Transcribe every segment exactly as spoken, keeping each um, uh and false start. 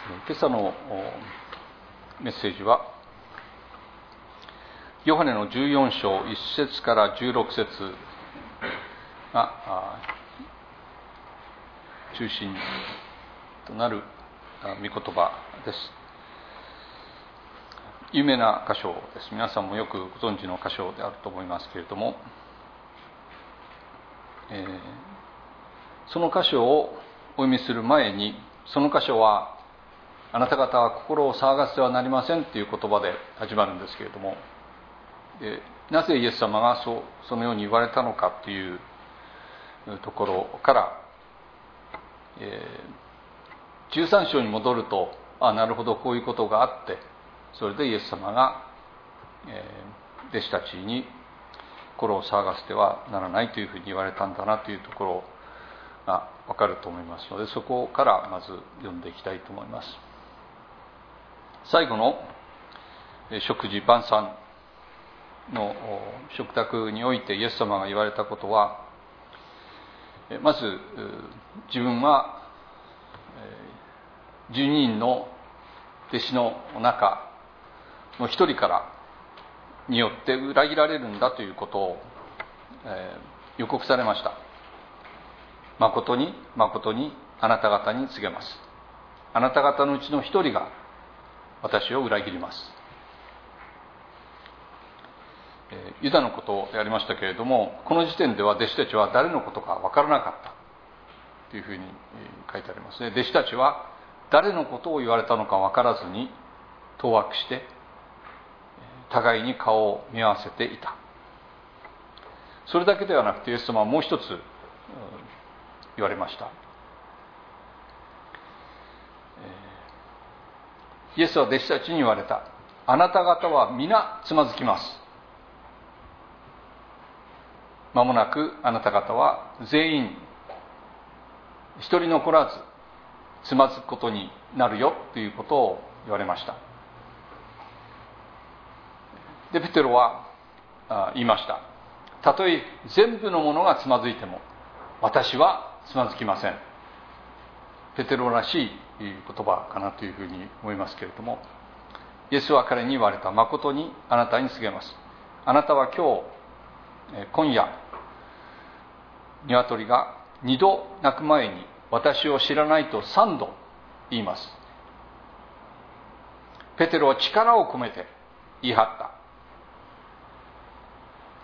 今朝のメッセージはヨハネのじゅうよん章いっ節からじゅうろく節が中心となる御言葉です。有名な箇所です。皆さんもよくご存知の箇所であると思いますけれども、えー、その箇所をお読みする前に、その箇所はあなた方は心を騒がせてはなりませんという言葉で始まるんですけれども、でなぜイエス様がそうそのように言われたのかというところから、えー、じゅうさん章に戻ると、あなるほどこういうことがあって、それでイエス様が、えー、弟子たちに心を騒がせてはならないというふうに言われたんだなというところが分かると思いますので、そこからまず読んでいきたいと思います。最後の食事晩餐の食卓においてイエス様が言われたことは、まず自分はじゅうににんの弟子の中の一人からによって裏切られるんだということを予告されました。誠に誠にあなた方に告げます。あなた方のうちの一人が私を裏切ります。ユダのことをやりましたけれども、この時点では弟子たちは誰のことか分からなかったというふうに書いてありますね。弟子たちは誰のことを言われたのか分からずに当惑して互いに顔を見合わせていた。それだけではなくてイエス様はもう一つ言われました。イエスは弟子たちに言われた。あなた方は皆つまずきます。間もなくあなた方は全員一人残らずつまずくことになるよということを言われました。でペテロは言いました。たとえ全部のものがつまずいても私はつまずきません。ペテロらしい言葉かなというふうに思いますけれども、イエスは彼に言われた。誠にあなたに告げます。あなたは今日今夜鶏が二度鳴く前に私を知らないと三度言います。ペテロは力を込めて言い張った。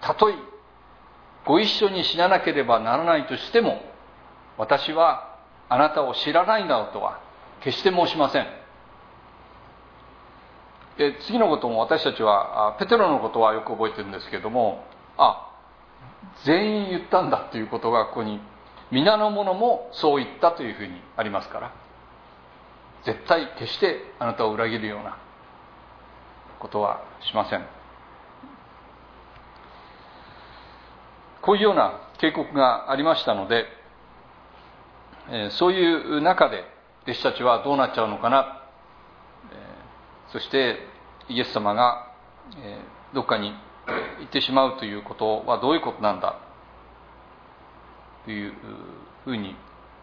たとえご一緒に死ななければならないとしても私はあなたを知らないなどとは決して申しません。で次のことも私たちはペテロのことはよく覚えてるんですけれども、あ全員言ったんだということがここに皆の者もそう言ったというふうにありますから、絶対決してあなたを裏切るようなことはしません。こういうような警告がありましたので、そういう中で弟子たちはどうなっちゃうのかな、そしてイエス様がどっかに行ってしまうということはどういうことなんだというふうに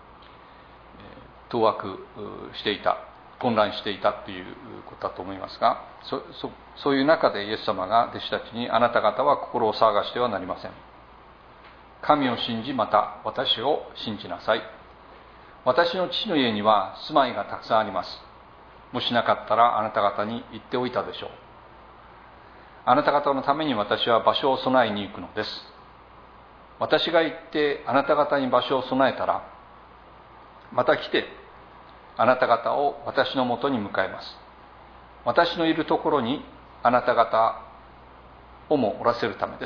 当惑していた、混乱していたということだと思いますが、 そ, そ, そういう中でイエス様が弟子たちに、あなた方は心を騒がしてはなりません。神を信じ、また私を信じなさい。私の父の家には住まいがたくさんあります。もしなかったらあなた方に言っておいたでしょう。あなた方のために私は場所を備えに行くのです。私が行ってあなた方に場所を備えたら、また来てあなた方を私のもとに迎えます。私のいるところにあなた方をもおらせるためです。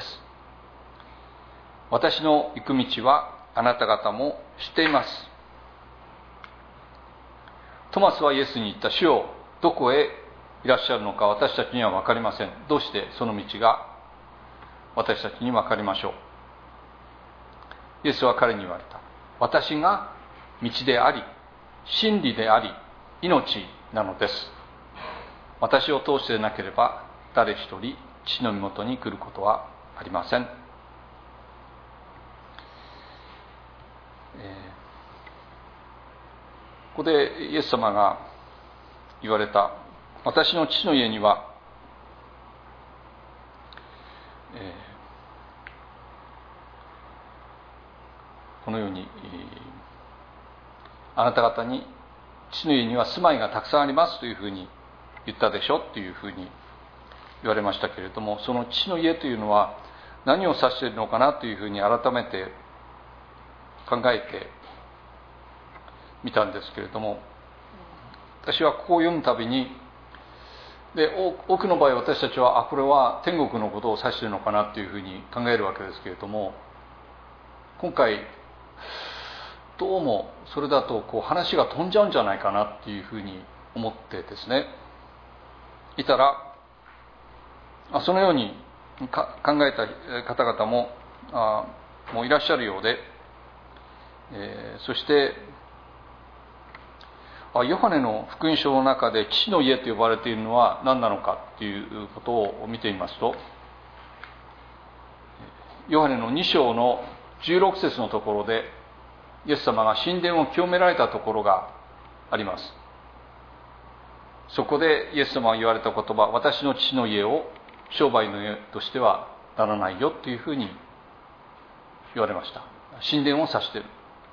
私の行く道はあなた方も知っています。トマスはイエスに言った。主よ、どこへいらっしゃるのか私たちには分かりません。どうしてその道が私たちに分かりましょう。イエスは彼に言われた。私が道であり真理であり命なのです。私を通してでなければ誰一人父の身元に来ることはありません。えー、ここでイエス様が言われた、私の父の家には、えー、このように、あなた方に父の家には住まいがたくさんありますというふうに言ったでしょというふうに言われましたけれども、その父の家というのは何を指しているのかなというふうに改めて考えてみたんですけれども、私はここを読むたびに、で多くの場合私たちはあこれは天国のことを指しているのかなというふうに考えるわけですけれども、今回どうもそれだとこう話が飛んじゃうんじゃないかなっていうふうに思ってですね、いたらそのように考えた方々もあもういらっしゃるようで、えー、そしてヨハネの福音書の中で父の家と呼ばれているのは何なのかということを見てみますと、ヨハネのに章のじゅうろく節のところでイエス様が神殿を清められたところがあります。そこでイエス様が言われた言葉、私の父の家を商売の家としてはならないよというふうに言われました。神殿を指している。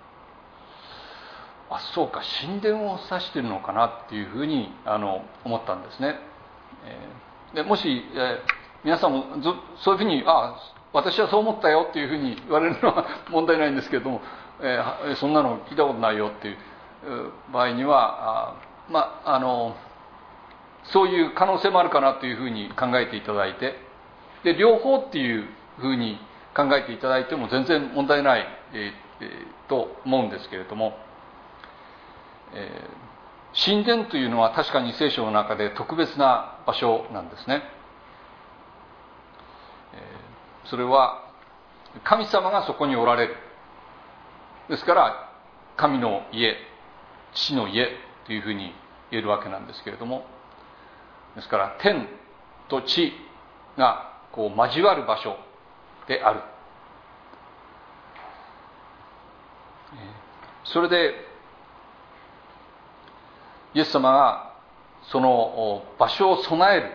あ、そうか、神殿を指しているのかなっていうふうにあの思ったんですね。えー、でもし、えー、皆さんもずそういうふうに、あ、私はそう思ったよっていうふうに言われるのは問題ないんですけれども、えー、そんなの聞いたことないよっていう場合には、あまああのそういう可能性もあるかなというふうに考えていただいて、で両方っていうふうに考えていただいても全然問題ない、えー、と思うんですけれども、えー、神殿というのは確かに聖書の中で特別な場所なんですね。えー、それは神様がそこにおられる。ですから神の家、父の家というふうに言えるわけなんですけれども、ですから天と地がこう交わる場所である。それでイエス様がその場所を備え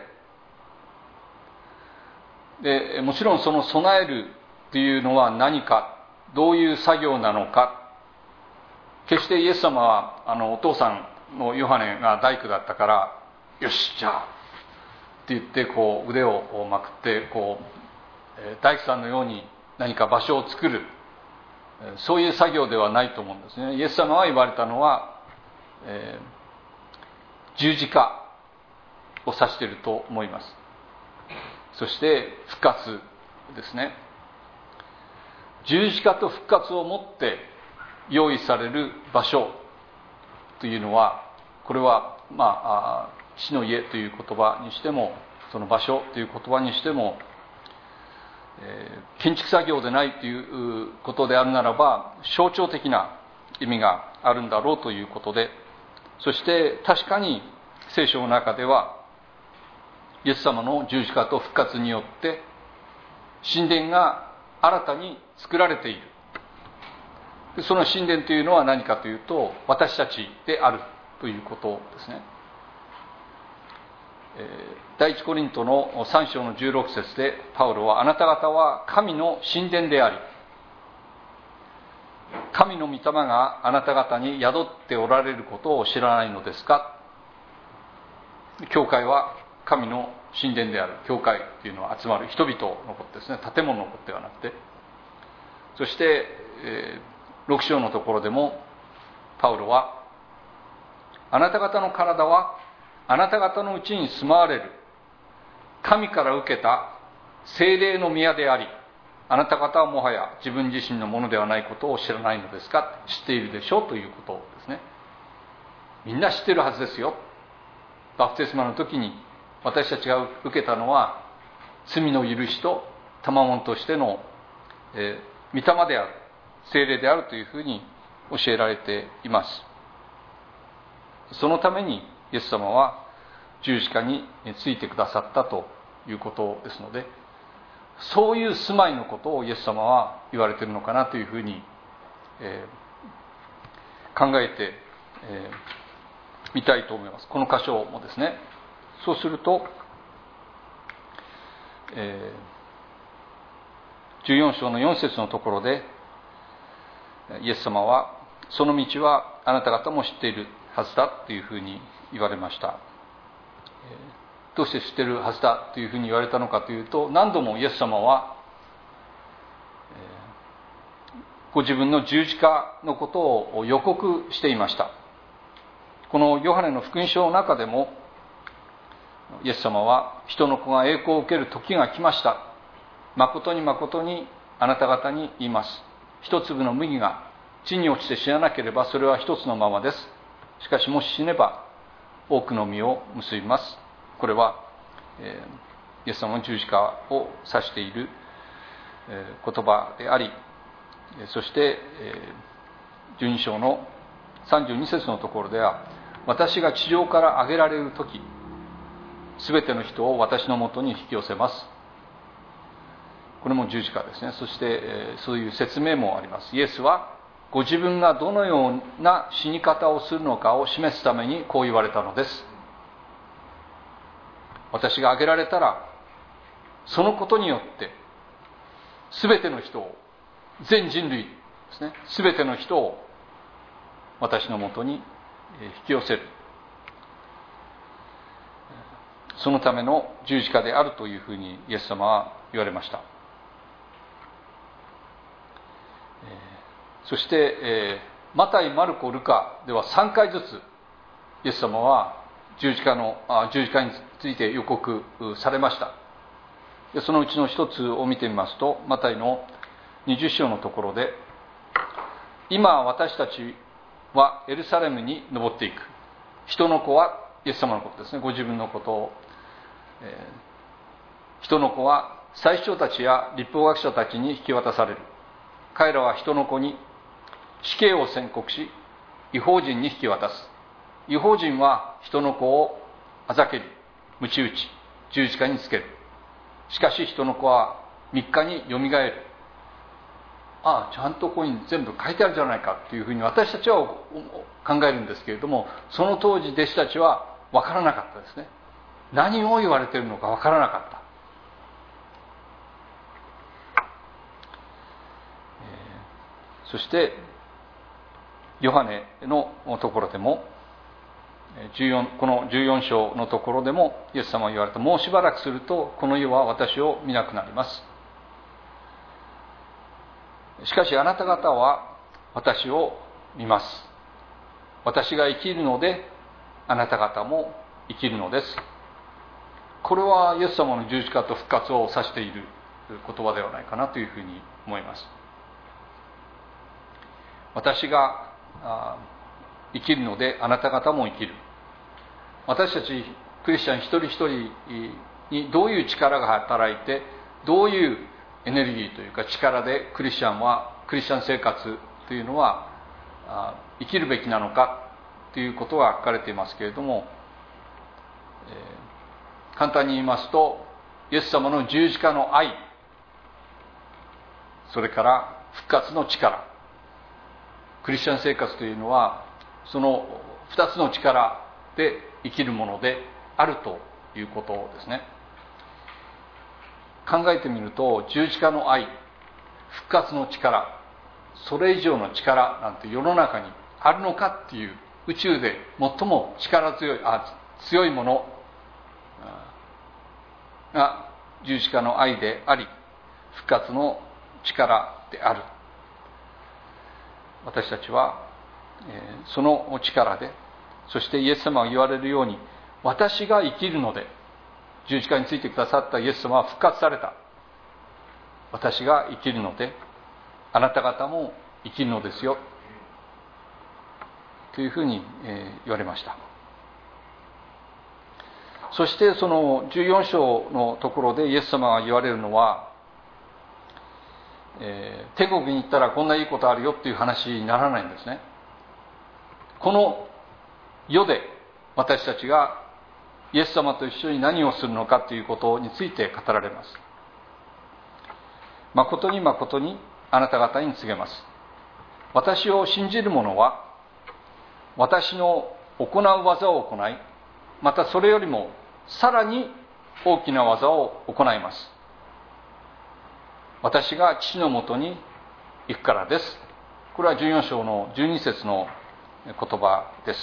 る。でもちろんその備えるというのは何か、どういう作業なのか、決してイエス様はあのお父さんのヨハネが大工だったからよしじゃあって言ってこう腕をまくってこう大工さんのように何か場所を作る、そういう作業ではないと思うんですね。イエス様が言われたのは、えー、十字架を指していると思います。そして復活ですね。十字架と復活をもって用意される場所というのは、これはまあ父の家という言葉にしても、その場所という言葉にしても、えー、建築作業でないということであるならば象徴的な意味があるんだろうということで、そして確かに聖書の中ではイエス様の十字架と復活によって神殿が新たに作られている。その神殿というのは何かというと、私たちであるということですね。第一コリントのさん章のじゅうろく節でパウロは、あなた方は神の神殿であり、神の御霊があなた方に宿っておられることを知らないのですか。教会は神の神殿である。教会というのは集まる人々のことですね。建物のことではなくて。そして、えーろく章のところでもパウロは、あなた方の体はあなた方のうちに住まわれる神から受けた聖霊の宮であり、あなた方はもはや自分自身のものではないことを知らないのですか。知っているでしょうということですね。みんな知っているはずですよ。バプテスマの時に私たちが受けたのは罪の許しと賜物としての、えー、御霊である、聖霊であるというふうに教えられています。そのためにイエス様は十字架についてくださったということですので、そういう住まいのことをイエス様は言われているのかなというふうに、えー、考えて、え見たいと思います。この箇所もですね。そうすると、えー、じゅうよん章のよん節のところでイエス様はその道はあなた方も知っているはずだというふうに言われました。どうして知っているはずだというふうに言われたのかというと、何度もイエス様はご自分の十字架のことを予告していました。このヨハネの福音書の中でもイエス様は人の子が栄光を受ける時が来ました。誠に誠にあなた方に言います。一粒の麦が地に落ちて死ななければそれは一つのままです。しかしもし死ねば多くの実を結びます。これは、えー、イエス様の十字架を指している、えー、言葉であり、そして、えー、じゅうに章のさんじゅうに節のところでは、私が地上から上げられる時、すべての人を私のもとに引き寄せます。これも十字架ですね。そして、えー、そういう説明もあります。イエスはご自分がどのような死に方をするのかを示すためにこう言われたのです。私が挙げられたら、そのことによって全ての人を、全人類ですね、全ての人を私のもとに引き寄せる、そのための十字架であるというふうにイエス様は言われました。そして、えー、マタイ、マルコ、ルカではさんかいずつイエス様は十字架のあ十字架について予告されました。でそのうちの一つを見てみますと、マタイのにじゅう章のところで、今私たちはエルサレムに登っていく。人の子は、イエス様のことですね、ご自分のことを、えー、人の子は祭司長たちや律法学者たちに引き渡される。彼らは人の子に死刑を宣告し、異邦人に引き渡す。異邦人は人の子をあざけり、鞭打ち、十字架につける。しかし人の子は三日によみがえる。ああ、ちゃんとここに全部書いてあるじゃないかっていうふうに私たちは考えるんですけれども、その当時弟子たちは分からなかったですね。何を言われているのか分からなかった。えー、そしてヨハネのところでもじゅうよんこのじゅうよん章のところでもイエス様は言われた。もうしばらくするとこの世は私を見なくなります。しかしあなた方は私を見ます。私が生きるのであなた方も生きるのです。これはイエス様の十字架と復活を指している言葉ではないかなというふうに思います。私が生きるのであなた方も生きる。私たちクリスチャン一人一人にどういう力が働いて、どういうエネルギーというか力でクリスチャンはクリスチャン生活というのは生きるべきなのかということが書かれていますけれども、えー、簡単に言いますと、イエス様の十字架の愛、それから復活の力、クリスチャン生活というのはその二つの力で生きるものであるということですね。考えてみると、十字架の愛、復活の力、それ以上の力なんて世の中にあるのかっていう、宇宙で最も力強いあ強いものが十字架の愛であり、復活の力である。私たちは、えー、その力で、そしてイエス様が言われるように、私が生きるので、十字架についてくださったイエス様は復活された。私が生きるので、あなた方も生きるのですよ。というふうに、えー、言われました。そしてそのじゅうよん章のところでイエス様が言われるのは、えー、天国に行ったらこんないいことあるよっていう話にならないんですね。この世で私たちがイエス様と一緒に何をするのかということについて語られます。誠に誠にあなた方に告げます。私を信じる者は私の行う技を行い、またそれよりもさらに大きな技を行います。私が父のもとに行くからです。これはじゅうよん章のじゅうに節の言葉です。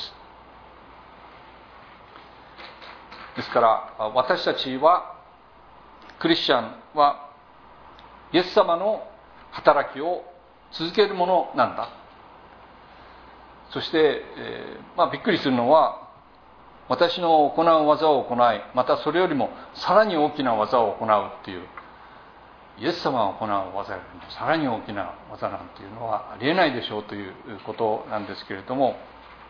ですから私たちは、クリスチャンはイエス様の働きを続けるものなんだ。そして、えーまあ、びっくりするのは、私の行う技を行い、またそれよりもさらに大きな技を行うっていう、イエス様が行う技よりもさらに大きな技なんていうのはありえないでしょうということなんですけれども、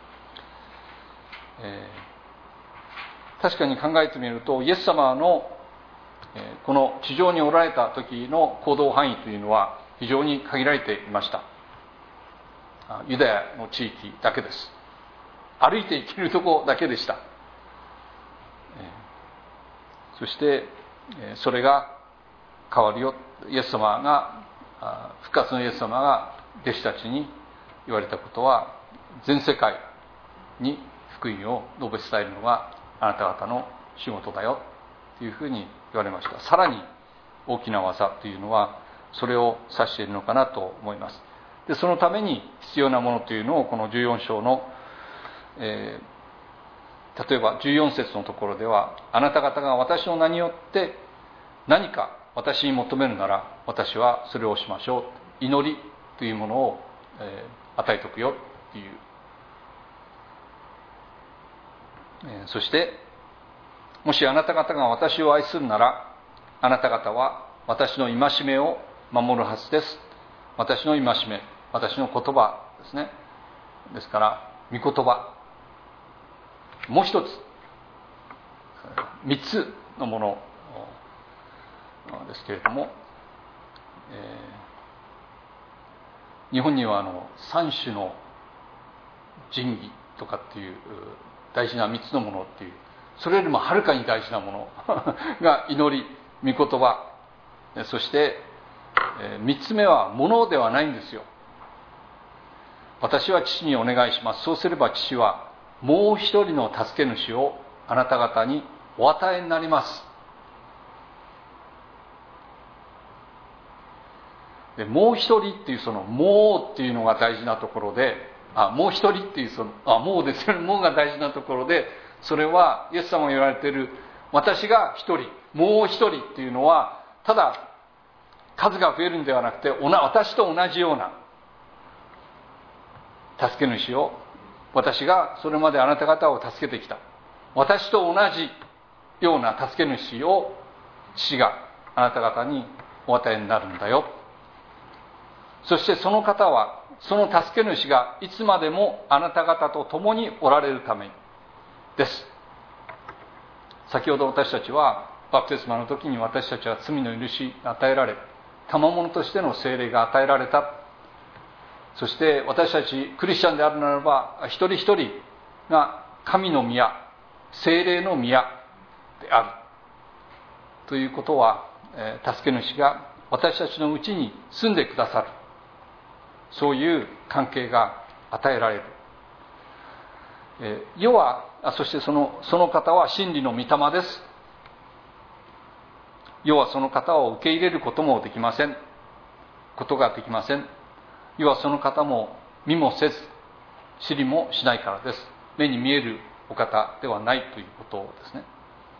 えー、確かに考えてみると、イエス様の、えー、この地上におられた時の行動範囲というのは非常に限られていました。ユダヤの地域だけです。歩いて行けるとこだけでした。そしてそれが変わるよ。イエス様が、復活のイエス様が弟子たちに言われたことは、全世界に福音を述べ伝えるのがあなた方の仕事だよというふうに言われました。さらに大きな技というのはそれを指しているのかなと思います。でそのために必要なものというのをこのじゅうよん章の、えー、例えばじゅうよん節のところでは、あなた方が私の名によって何か私に求めるなら私はそれをしましょう、祈りというものを、えー、与えておくよという、えー、そしてもしあなた方が私を愛するならあなた方は私の戒めを守るはずです。私の戒め、私の言葉ですね。ですから御言葉、もう一つ三つのものですけれども、えー、日本にはあの三種の神器とかっていう大事な三つのものっていう、それよりもはるかに大事なものが祈り、御言葉、そして三つ目は物ではないんですよ。私は父にお願いします。そうすれば父はもう一人の助け主をあなた方にお与えになります。でもう一人っていうそのもうっていうのが大事なところで、あもう一人っていうそのあもうですよね、もうが大事なところで、それはイエス様が言われている私が一人、もう一人っていうのはただ数が増えるんではなくて、私と同じような助け主を、私がそれまであなた方を助けてきた私と同じような助け主を父があなた方にお与えになるんだよ。そしてその方は、その助け主がいつまでもあなた方と共におられるためです。先ほど私たちはバプテスマの時に私たちは罪の許しが与えられ、賜物としての聖霊が与えられた。そして私たちクリスチャンであるならば、一人一人が神の宮、聖霊の宮であるということは、助け主が私たちのうちに住んでくださる、そういう関係が与えられる。世は、そしてその、その方は真理の御霊です。世はその方を受け入れることもできません。ことができません。世はその方も見もせず、知りもしないからです。目に見えるお方ではないということですね。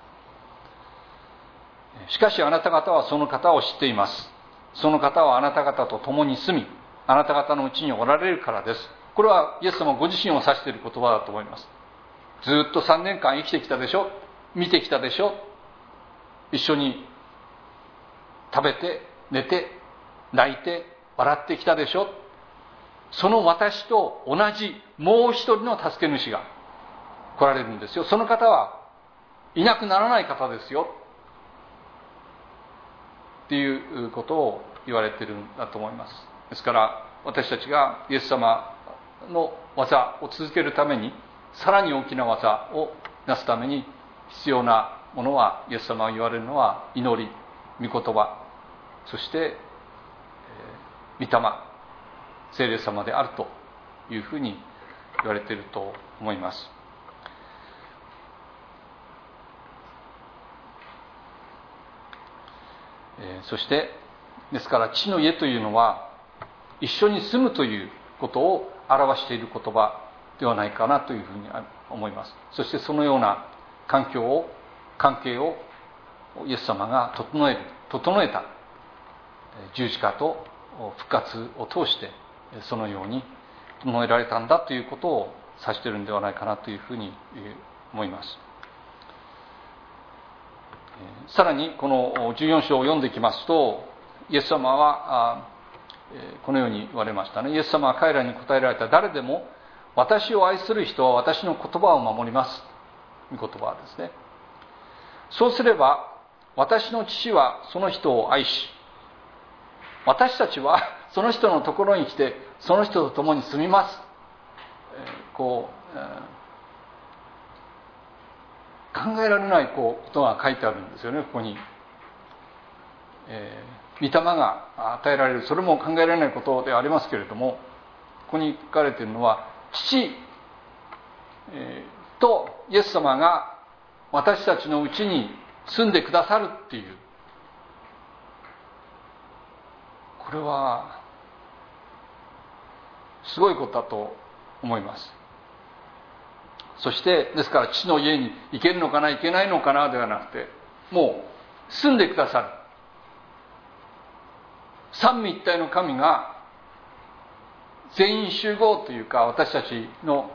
しかしあなた方はその方を知っています。その方はあなた方と共に住み、あなた方のうちにおられるからです。これはイエス様ご自身を指している言葉だと思います。ずっとさんねんかん生きてきたでしょ、見てきたでしょ、一緒に食べて寝て泣いて笑ってきたでしょ。その私と同じもう一人の助け主が来られるんですよ。その方はいなくならない方ですよっていうことを言われているんだと思います。ですから私たちがイエス様の技を続けるために、さらに大きな技をなすために必要なものは、イエス様が言われるのは祈り、御言葉、そして、えー、御霊、聖霊様であるというふうに言われていると思います。 そしてですから父の家というのは一緒に住むということを表している言葉ではないかなというふうに思います。そしてそのような環境を関係をイエス様が整える整えた十字架と復活を通してそのように整えられたんだということを指しているのではないかなというふうに思います。さらにこのじゅうよん章を読んでいきますと、イエス様はこのように言われましたね。イエス様は彼らに答えられた。誰でも私を愛する人は私の言葉を守ります。御言葉ですね。そうすれば私の父はその人を愛し、私たちはその人のところに来てその人と共に住みます。こう考えられないこうことが書いてあるんですよね。ここに、えー、御霊が与えられる、それも考えられないことではありますけれども、ここに書かれているのは父、えー、とイエス様が私たちのうちに住んでくださるっていう、これはすごいことだと思います。そしてですから父の家に行けるのかな行けないのかなではなくて、もう住んでくださる三位一体の神が全員集合というか、私たちの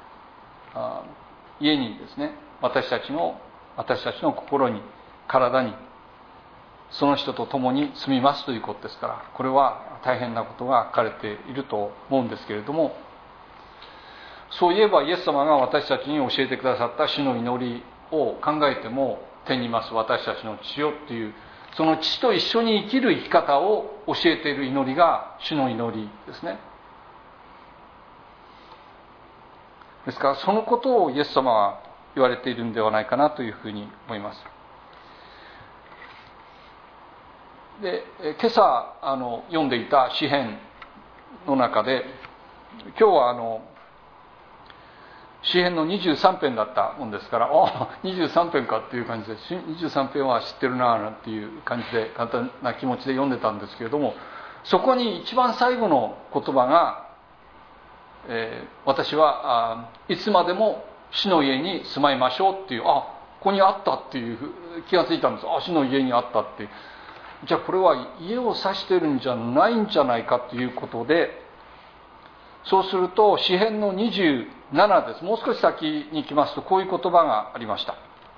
家にですね、私たちの私たちの心に体にその人と共に住みますということですから、これは大変なことが書かれていると思うんですけれども、そういえばイエス様が私たちに教えてくださった主の祈りを考えても、天にいます私たちの父よっていう、その父と一緒に生きる生き方を教えている祈りが主の祈りですね。ですからそのことをイエス様は言われているんではないかなというふうに思います。で、今朝あの読んでいた詩編の中で、今日はあの詩編のにじゅうさん編だったもんですから、あ、にじゅうさん編かっていう感じで、にじゅうさん編は知ってるななんていう感じで簡単な気持ちで読んでたんですけれども、そこに一番最後の言葉が、えー、私はあいつまでも主の家に住まいましょうっていう、あ、ここにあったっていう気がついたんです。あ、主の家にあったっていう。じゃあこれは家を指してるんじゃないんじゃないかということで、そうすると詩編のにじゅうななです。もう少し先に行きますと、こういう言葉がありました。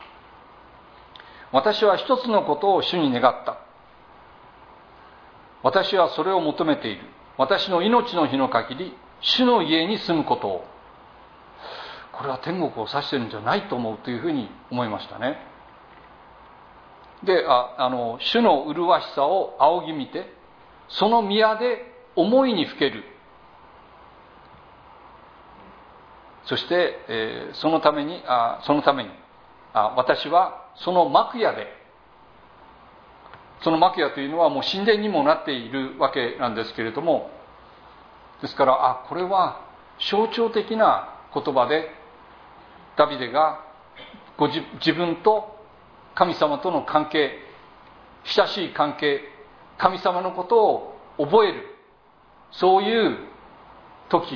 私は一つのことを主に願った。私はそれを求めている。私の命の日の限り主の家に住むことを。これは天国を指してるんじゃないと思うというふうに思いましたね。で、ああの主の麗しさを仰ぎ見て、その宮で思いにふける。そして、えー、そのためにあそのためにあ私はその幕屋で、その幕屋というのはもう神殿にもなっているわけなんですけれども、ですから、あ、これは象徴的な言葉で、ダビデがご自、自分と神様との関係、親しい関係、神様のことを覚える、そういう時、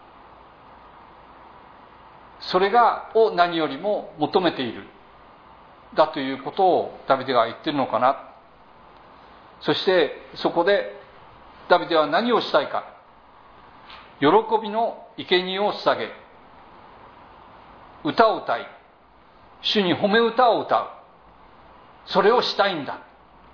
それがを何よりも求めているだということをダビデが言っているのかな。そしてそこでダビデは何をしたいか、喜びの生贄を捧げ、歌を歌い、主に褒め歌を歌う、それをしたいんだ。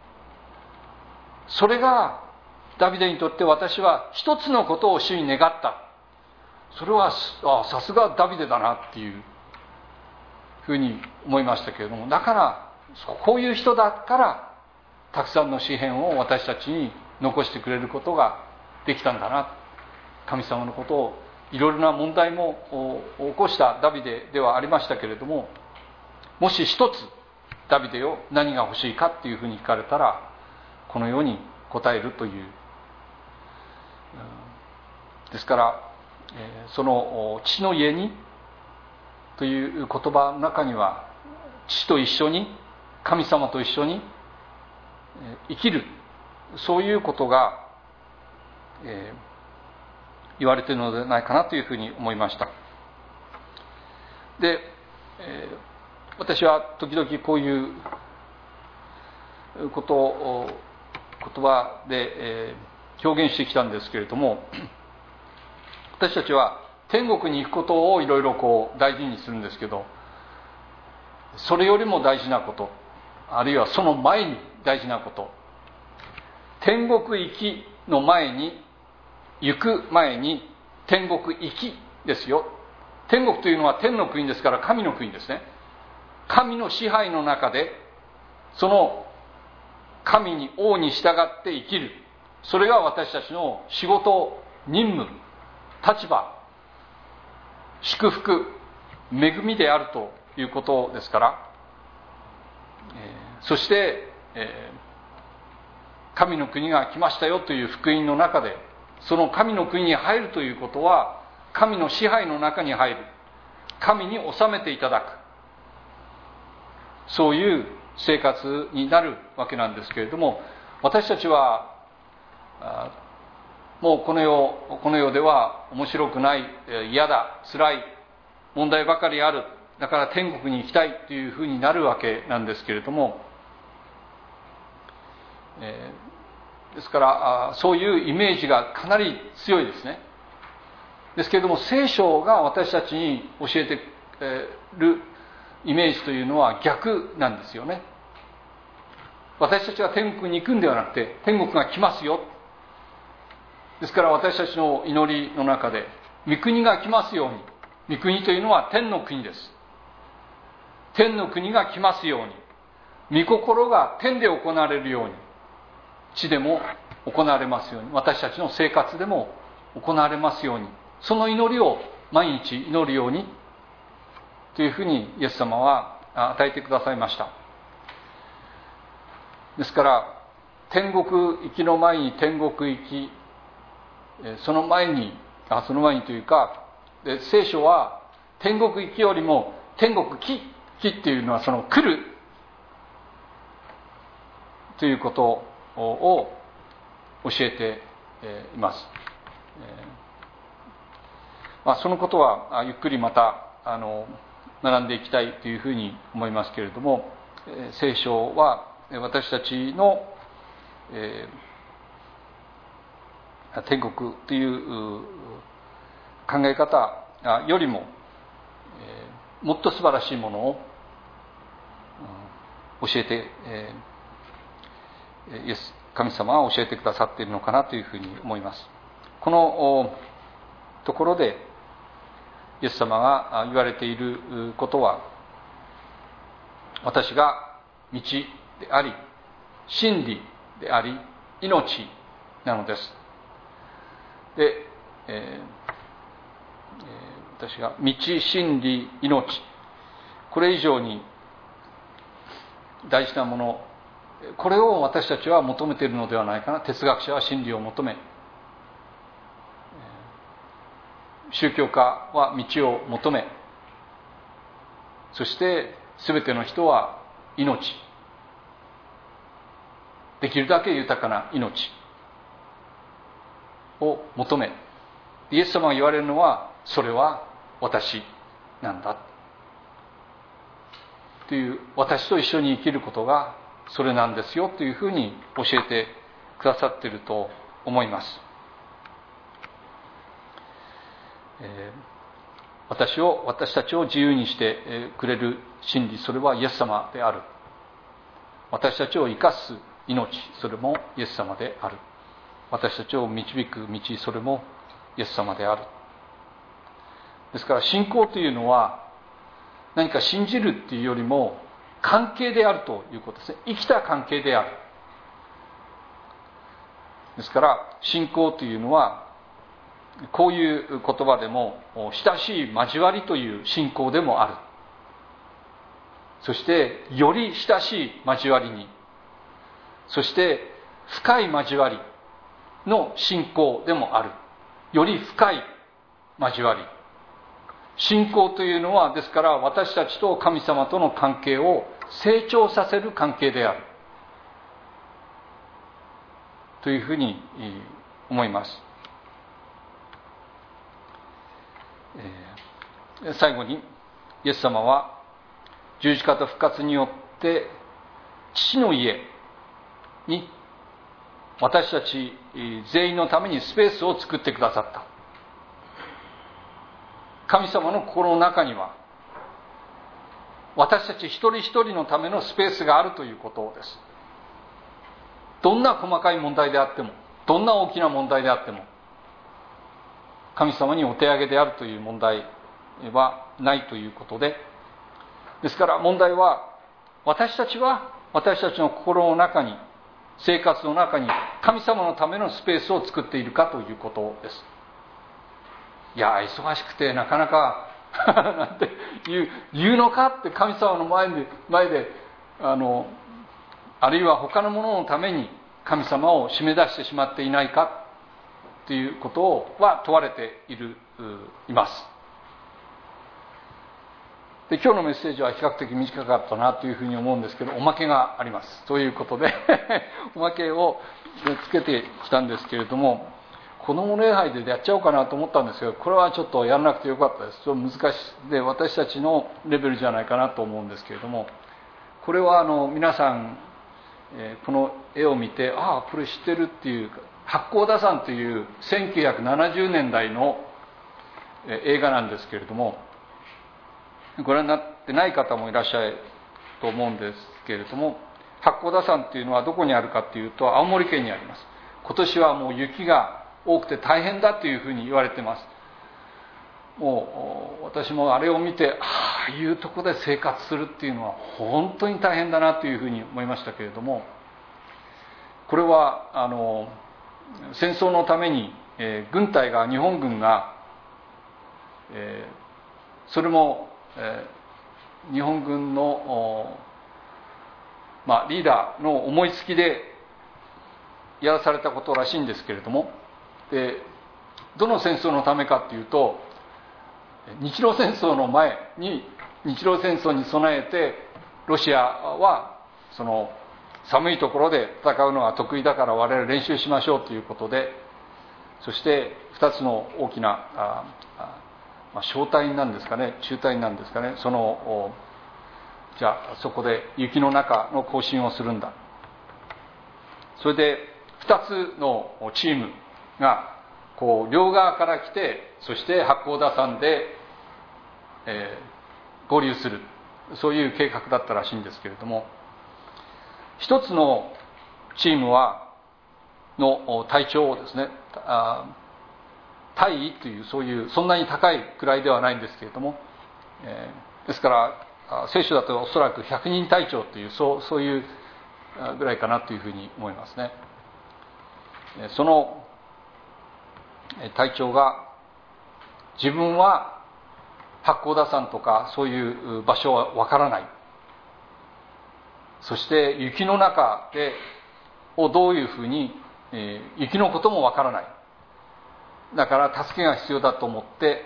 それがダビデにとって、私は一つのことを主に願った、それはあさすがダビデだなっていうふうに思いましたけれども、だからこういう人だからたくさんの詩篇を私たちに残してくれることができたんだな。神様のことを、いろいろな問題も起こしたダビデではありましたけれども、もし一つダビデを何が欲しいかっていうふうに聞かれたら、このように答えるという。ですからその父の家にという言葉の中には、父と一緒に、神様と一緒に生きる、そういうことが、えー、言われているのではないかなというふうに思いました。で、えー、私は時々こういうことを言葉で、えー、表現してきたんですけれども、私たちは天国に行くことをいろいろこう大事にするんですけど、それよりも大事なこと、あるいはその前に大事なこと、天国行きの前に、行く前に天国行きですよ。天国というのは天の国ですから、神の国ですね。神の支配の中で、その神に王に従って生きる、それが私たちの仕事、任務、立場、祝福、恵みであるということですから、えー、そして、えー、神の国が来ましたよという福音の中で、その神の国に入るということは、神の支配の中に入る、神に治めていただく、そういう生活になるわけなんですけれども、私たちはもうこの世この世では面白くない、嫌だ、辛い、問題ばかりある、だから天国に行きたいというふうになるわけなんですけれども、えー、ですからそういうイメージがかなり強いですね。ですけれども、聖書が私たちに教えているイメージというのは逆なんですよね。私たちが天国に行くんではなくて、天国が来ますよ。ですから私たちの祈りの中で、御国が来ますように。御国というのは天の国です。天の国が来ますように。御心が天で行われるように。地でも行われますように。私たちの生活でも行われますように。その祈りを毎日祈るようにというふうにイエス様は与えてくださいました。ですから天国行きの前に天国行き、その前にあその前にというか、聖書は天国行きよりも天国来来っていうのはその来るということを教えています。まあ、そのことはゆっくりまたあの学んでいきたいというふうに思いますけれども、聖書は私たちの、えー、天国という考え方よりも、えー、もっと素晴らしいものを教えて、えー、イエス神様は教えてくださっているのかなというふうに思います。このところでイエス様が言われていることは、私が道であり真理であり命なのです。で、えー、私が道真理命、これ以上に大事なもの、これを私たちは求めているのではないかな。哲学者は真理を求め、宗教家は道を求め、そして全ての人は命、できるだけ豊かな命を求め、イエス様が言われるのは、それは私なんだという、私と一緒に生きることがそれなんですよというふうに教えてくださっていると思います。えー、私を私たちを自由にしてくれる真理、それはイエス様である。私たちを生かす命、それもイエス様である。私たちを導く道、それもイエス様である。ですから信仰というのは何か信じるっていうよりも関係であるということですね。生きた関係である。ですから信仰というのはこういう言葉でも親しい交わりという信仰でもある。そしてより親しい交わりに、そして深い交わりの信仰でもある。より深い交わり。信仰というのは、ですから私たちと神様との関係を成長させる関係である。 というふうに思います。最後にイエス様は十字架と復活によって父の家に私たち全員のためにスペースを作ってくださった。神様の心の中には私たち一人一人のためのスペースがあるということです。どんな細かい問題であっても、どんな大きな問題であっても、神様にお手上げであるという問題はないということで、ですから問題は、私たちは私たちの心の中に、生活の中に神様のためのスペースを作っているかということです。いや忙しくてなかなかなんて言う、言うのかって、神様の前で前であのあるいは他のもののために神様を締め出してしまっていないかということは問われているいます。で、今日のメッセージは比較的短かったなというふうに思うんですけど、おまけがあります。ということでおまけをつけてきたんですけれども、子ども礼拝でやっちゃおうかなと思ったんですけど、これはちょっとやらなくてよかったです。ちょっと難しいで、私たちのレベルじゃないかなと思うんですけれども、これはあの皆さん、えー、この絵を見て、ああこれ知ってるっていう、八甲田山というせんきゅうひゃくななじゅうねんだいの映画なんですけれども、ご覧になってない方もいらっしゃると思うんですけれども、八甲田山っていうのはどこにあるかっていうと、青森県にあります。今年はもう雪が多くて大変だというふうに言われています。もう私もあれを見て、ああいうとこで生活するっていうのは本当に大変だなというふうに思いましたけれども、これはあの戦争のために、えー、軍隊が日本軍が、えー、それも、えー、日本軍の、まあ、リーダーの思いつきでやらされたことらしいんですけれども、でどの戦争のためかっていうと、日露戦争の前に、日露戦争に備えてロシアはその寒いところで戦うのが得意だから我々練習しましょうということで、そしてふたつの大きなああ、まあ、小隊なんですかね、中隊なんですかね、そのじゃあそこで雪の中の行進をするんだ。それでふたつのチームがこう両側から来て、そして八甲田山で、えー、合流する、そういう計画だったらしいんですけれども、一つのチームはの隊長をですね、大尉という、そういうそんなに高い位ではないんですけれども、えー、ですから聖書だとおそらく百人隊長という、そう、そういうぐらいかなというふうに思いますね。その隊長が、自分は八甲田山とかそういう場所はわからない、そして雪の中でをどういうふうに、えー、雪のこともわからない、だから助けが必要だと思って、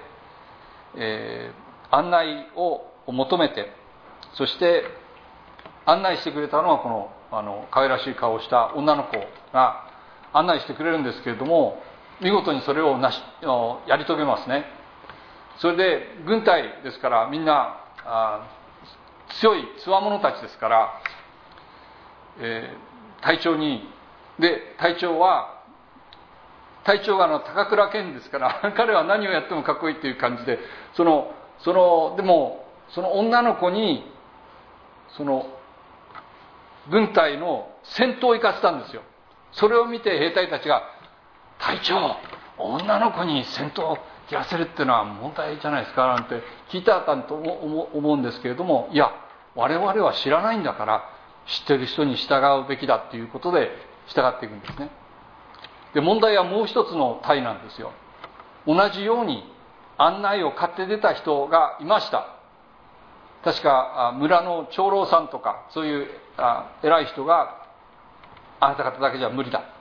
えー、案内を求めて、そして案内してくれたのはこの、あの可愛らしい顔をした女の子が案内してくれるんですけれども、見事にそれをなしやり遂げますね。それで軍隊ですから、みんなあ強い強者たちですから、えー、隊長にで隊長は隊長があの高倉健ですから彼は何をやってもかっこいいっていう感じで、そのそのでもその女の子にその軍隊の先頭を行かせたんですよ。それを見て兵隊たちが、隊長、女の子に先頭を切らせるっていうのは問題じゃないですかなんて聞いたかと思うんですけれども、いや我々は知らないんだから知ってる人に従うべきだっていうことで従っていくんですね。で、問題はもう一つの隊なんですよ。同じように案内を買って出た人がいました。確か村の長老さんとかそういう偉い人が、あなた方だけじゃ無理だ、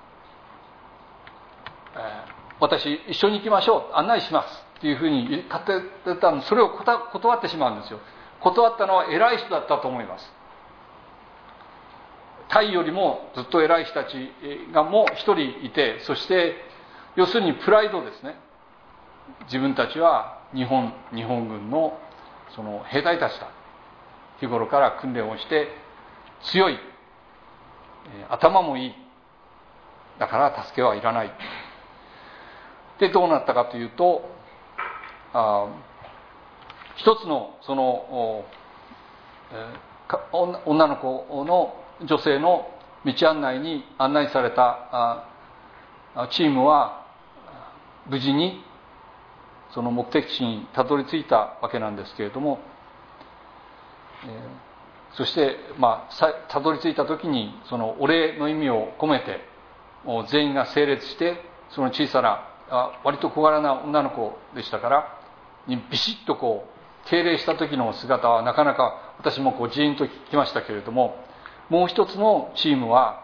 えー、私一緒に行きましょう、案内しますっていうふうに買って出たの、それを断ってしまうんですよ。断ったのは偉い人だったと思います。 タイよりもずっと偉い人たちがもう一人いて、そして要するにプライドですね。自分たちは日本日本軍のその兵隊たちだ、日頃から訓練をして強い、頭もいい、だから助けはいらない。でどうなったかというと、あ一つのその、えー、女の子の女性の道案内に案内されたチームは無事にその目的地にたどり着いたわけなんですけれども、えー、そして、まあ、たどり着いた時にそのお礼の意味を込めて全員が整列して、その小さなあ割と小柄な女の子でしたからにビシッとこう敬礼した時の姿はなかなか私もこうジーンときましたけれども、もう一つのチームは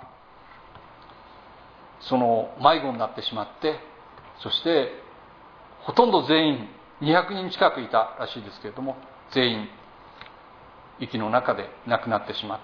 その迷子になってしまって、そしてほとんど全員にひゃくにん近くいたらしいですけれども、全員息の中で亡くなってしまった。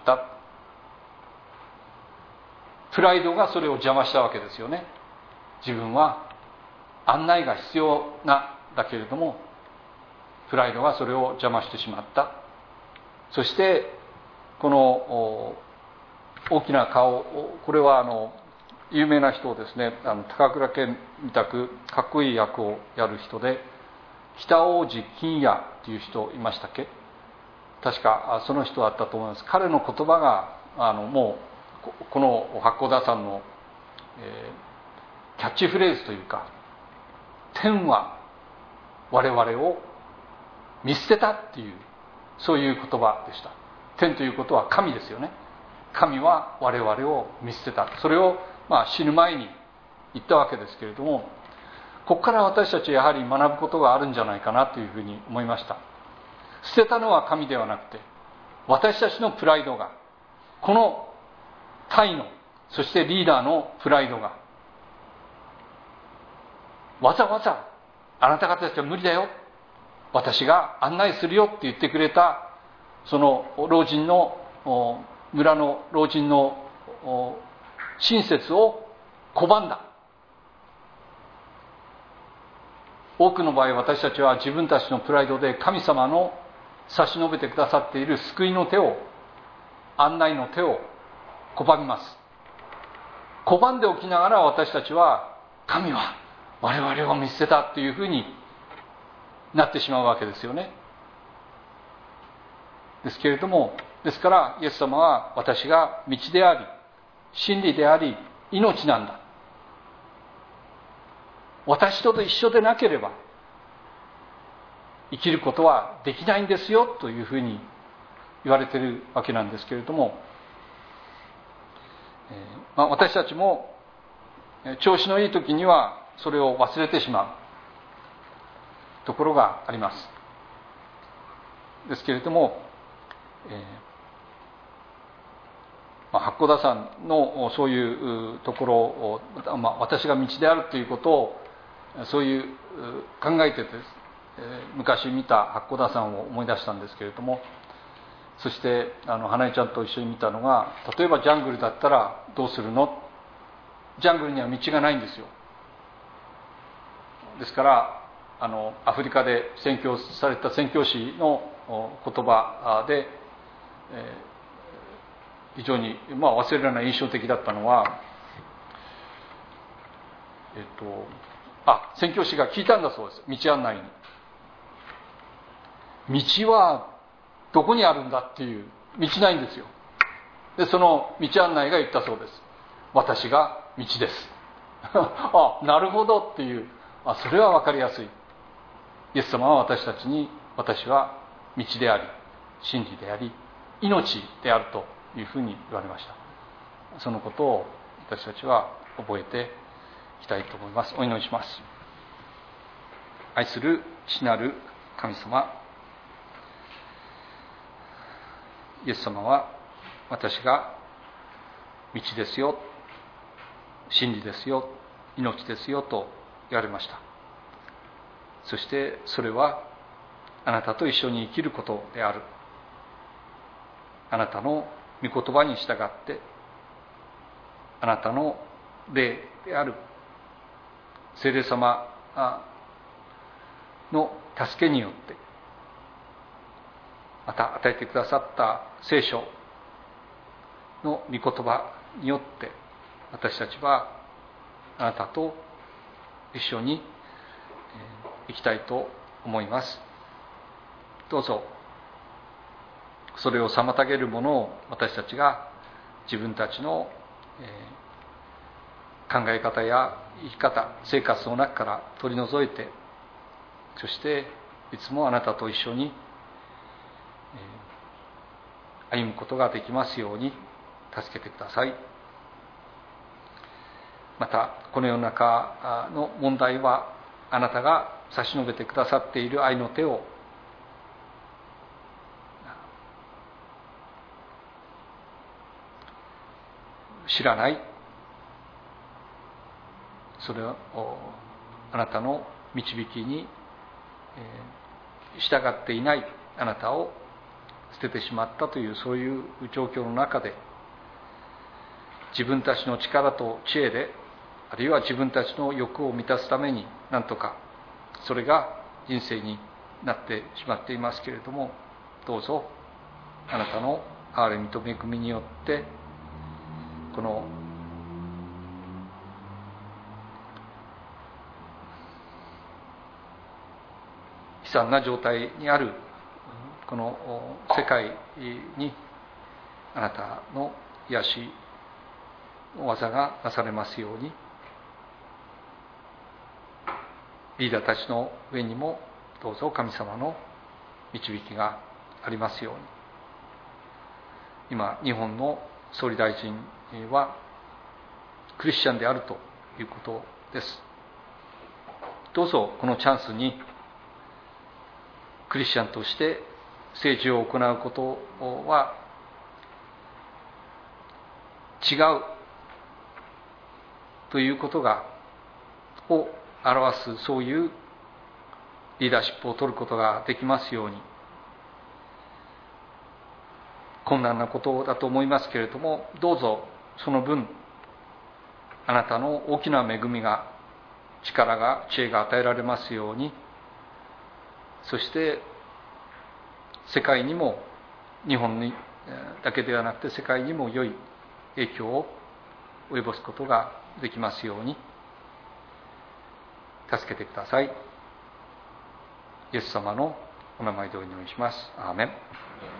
プライドがそれを邪魔したわけですよね。自分は案内が必要なだけれども、プライドがそれを邪魔してしまった。そしてこの大きな顔、これはあの有名な人ですね、あの高倉健みたくかっこいい役をやる人で、北大路欣也という人いましたっけ。確かその人だったと思います。彼の言葉があのもうこの八甲田山の、えー、キャッチフレーズというか、天は我々を見捨てたっていう、そういう言葉でした。天ということは神ですよね。神は我々を見捨てた。それをまあ死ぬ前に言ったわけですけれども、ここから私たちはやはり学ぶことがあるんじゃないかなというふうに思いました。捨てたのは神ではなくて、私たちのプライドが、この隊の、そしてリーダーのプライドが、わざわざあなた方たちは無理だよ、私が案内するよって言ってくれたその老人の村の老人の親切を拒んだ。多くの場合、私たちは自分たちのプライドで神様の差し伸べてくださっている救いの手を、案内の手を拒みます。拒んでおきながら、私たちは神は我々を見捨てたというふうになってしまうわけですよね。ですけれども、ですからイエス様は、私が道であり真理であり命なんだ、私と一緒でなければ生きることはできないんですよというふうに言われているわけなんですけれども、えーまあ、私たちも調子のいい時にはそれを忘れてしまうところがあります。ですけれども、えーまあ、八甲田山のそういうところを、まあ、私が道であるということをそういう考えてて、えー、昔見た八甲田山を思い出したんですけれども、そしてあの花江ちゃんと一緒に見たのが、例えばジャングルだったらどうするの。ジャングルには道がないんですよ。ですからあのアフリカで宣教された宣教師の言葉で、えー、非常に、まあ、忘れられない印象的だったのは、えっとあ宣教師が聞いたんだそうです、道案内に。道はどこにあるんだっていう、道ないんですよ。でその道案内が言ったそうです。私が道ですあ、なるほどっていう、あ、それは分かりやすい。イエス様は私たちに、私は道であり真理であり命であるというふうに言われました。そのことを私たちは覚えていきたいと思います。お祈りします。愛する父なる神様、イエス様は、私が道ですよ、真理ですよ、命ですよと言われました。そしてそれはあなたと一緒に生きることである。あなたの御言葉に従ってあなたの霊である聖霊様の助けによって、また与えてくださった聖書の御言葉によって、私たちはあなたと一緒に生きたいと思います。どうぞそれを妨げるものを私たちが自分たちの考え方や生き方、生活の中から取り除いて、そしていつもあなたと一緒に歩むことができますように助けてください。またこの世の中の問題は、あなたが差し伸べてくださっている愛の手を知らない、それをあなたの導きに従っていないあなたを捨ててしまったという、そういう状況の中で、自分たちの力と知恵で、あるいは自分たちの欲を満たすために何とか、それが人生になってしまっていますけれども、どうぞあなたの憐れみと恵みによって、この悲惨な状態にあるこの世界に、あなたの癒しの技がなされますように、リーダーたちの上にもどうぞ神様の導きがありますように。今日本の総理大臣はクリスチャンであるということです。どうぞこのチャンスにクリスチャンとして政治を行うことは違うということがを表す、そういうリーダーシップを取ることができますように。困難なことだと思いますけれども、どうぞその分あなたの大きな恵みが、力が、知恵が与えられますように。そして世界にも、日本にだけではなくて世界にも良い影響を及ぼすことができますように助けてください。イエス様のお名前でお祈りします。アーメン。